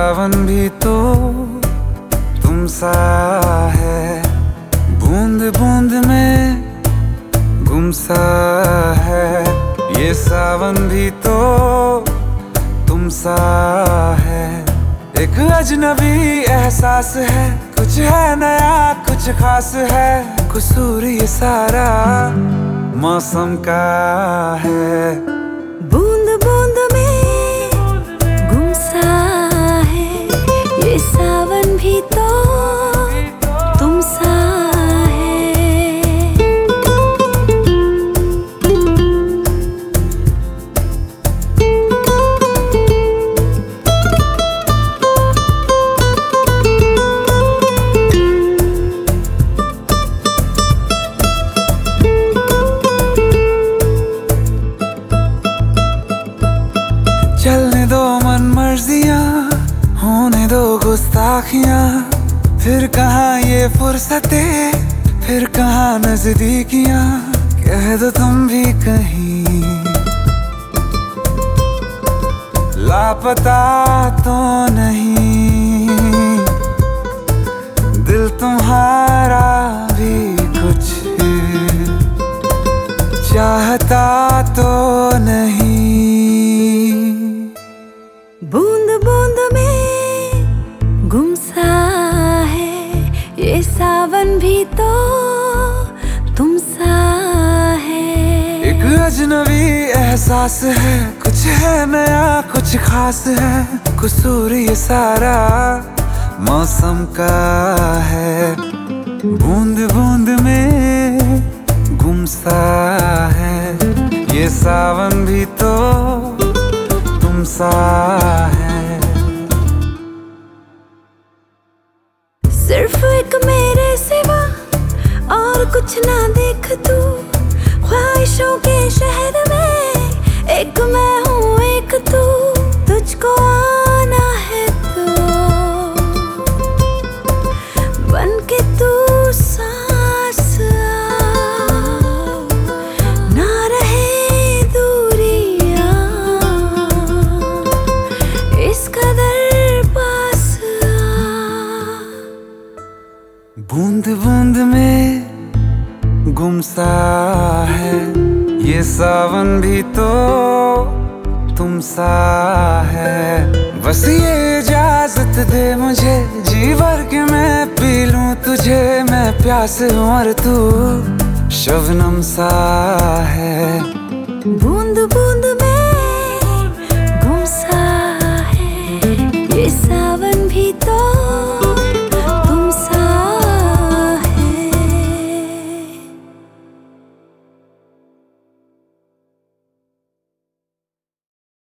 सावन भी तो तुम सा है, बूंद बूंद में गुम सा है। ये सावन भी तो तुम सा है, एक अजनबी एहसास है। कुछ है नया, कुछ खास है, कसूर ये सारा मौसम का है। बूंद बूंद में गुम सा है, ये सावन भी तो तुम सा है। चलने दो मन मर्जियां, होने दो गुस्ताखियां, फिर कहाँ ये फुर्सतें, फिर कहाँ नजदीकियां। कह दो तुम भी कहीं लापता तो नहीं, दिल तुम्हारा भी कुछ चाहता तो नहीं। बूंद बूंद में गुम सा है, ये सावन भी तो तुम सा है। एक अजनबी एहसास है, कुछ है नया, कुछ खास है, कसूर ये सारा मौसम का है। बूंद बूंद में गुम सा है, ये सावन भी तो तुम सा है। सिर्फ एक मेरे सिवा और कुछ ना देख तू, ख्वाहिशों के शहर में एक मैं हूँ एक तू। तुझको आना है तो बन के तू सांस आ, ना रहे दूरियां इस कदर पास आ। बूंद बूंद में गुम सा है, ये सावन भी तो तुम सा है। बस ये इजाजत दे मुझे, जी भर के मैं पी लूं तुझे। मैं प्यास और तू शबनम सा है।